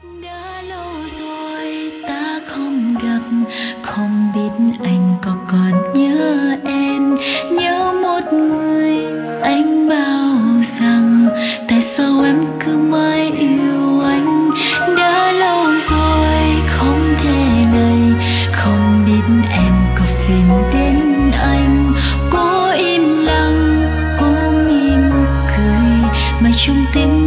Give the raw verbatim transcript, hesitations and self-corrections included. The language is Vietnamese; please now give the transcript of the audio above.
Đã lâu rồi ta không gặp, không biết anh có còn nhớ em, nhớ một người anh bảo rằng tại sao em cứ mãi yêu anh. Đã lâu rồi không thể này, không biết em có phiền đến anh. Cố im lặng, cố mỉm cười mà trong tim